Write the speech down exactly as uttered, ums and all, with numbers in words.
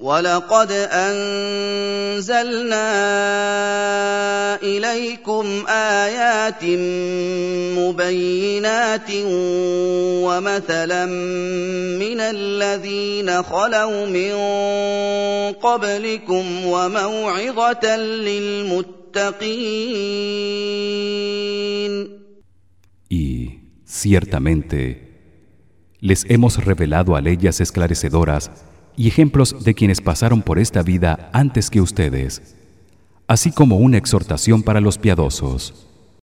وَلَقَدْ أَنزَلْنَا إِلَيْكُمْ آيَاتٍ مُبَيِّنَاتٍ وَمَثَلًا مِّنَ الَّذِينَ خَلَوْا مِن قَبْلِكُمْ وَمَوْعِظَةً لِّلْمُتَّقِينَ. Y ciertamente les hemos revelado a leyes esclarecedoras y ejemplos de quienes pasaron por esta vida antes que ustedes, así como una exhortación para los piadosos.